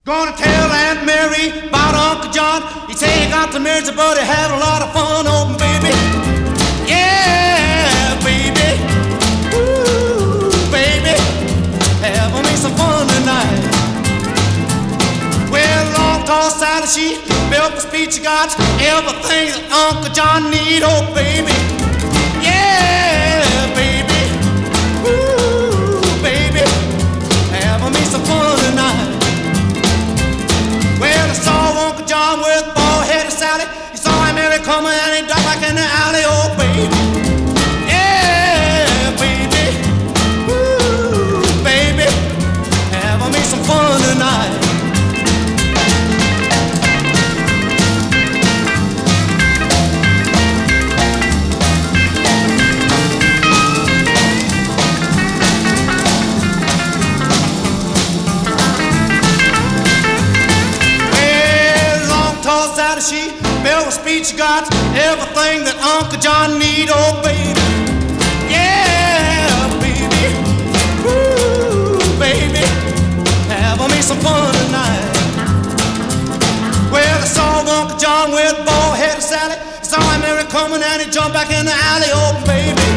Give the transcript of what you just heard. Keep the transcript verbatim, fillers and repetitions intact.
Gonna tell Aunt Mary about Uncle John. He said he got to marry, but he had a lot of fun, oh baby. Yeah, baby. Ooh, baby. Having me some fun tonight. Well, long tall Sally, she built the speech, she got everything that Uncle John need, oh baby. Yeah, baby. Ooh, baby. Having me some fun tonight. Well, I saw Uncle John with bald-headed Sally. He saw him Mary coming and he dropped back in the alley, oh baby. Yeah, baby. Ooh, baby. Having me some fun tonight. She built a speech, got everything that Uncle John need, oh baby. Yeah, baby. Ooh, baby. Having me some fun tonight. Well, I saw Uncle John with bald-headed Sally. Saw him Mary coming and he jumped back in the alley, oh baby.